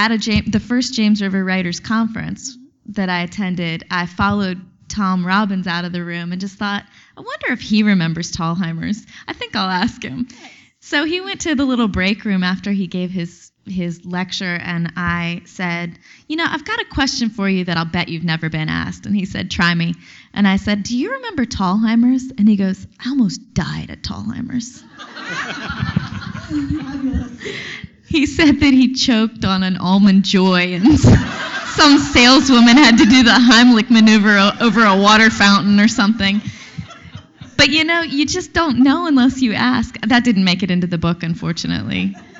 at the first James River Writers Conference that I attended, I followed Tom Robbins out of the room and just thought, I wonder if he remembers Tallheimers. I think I'll ask him. So he went to the little break room after he gave his lecture, and I said, I've got a question for you that I'll bet you've never been asked. And he said, try me. And I said, do you remember Tallheimers? And he goes, I almost died at Tallheimers. He said that he choked on an almond joy, and some saleswoman had to do the Heimlich maneuver over a water fountain or something. But you just don't know unless you ask. That didn't make it into the book, unfortunately.